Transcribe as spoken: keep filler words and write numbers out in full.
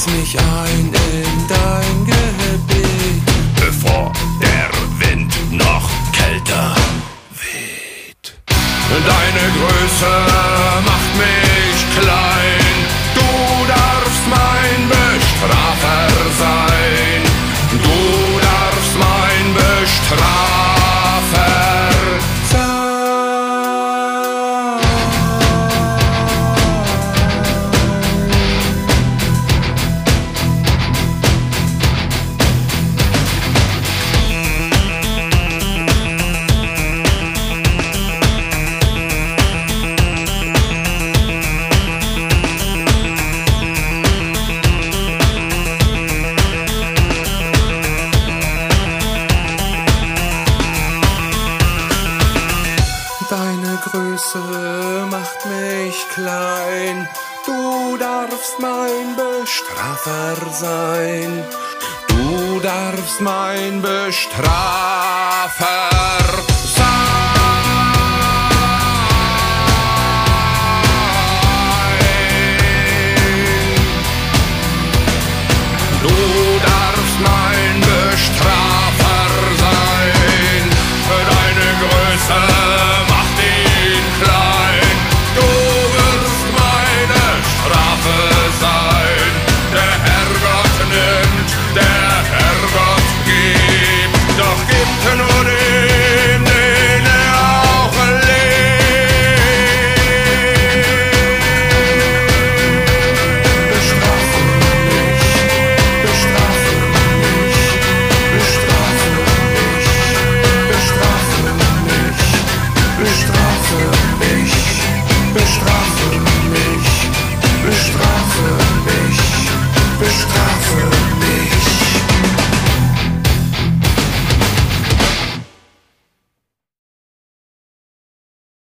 mich ein in dein Gebet, bevor der Wind noch kälter weht. Deine Größe macht mich klein, du darfst mein Bestrafer sein, du darfst mein Bestrafer sein. Deine Größe macht mich klein, du darfst mein Bestrafer sein, du darfst mein Bestrafer sein. Du darfst mein Bestrafer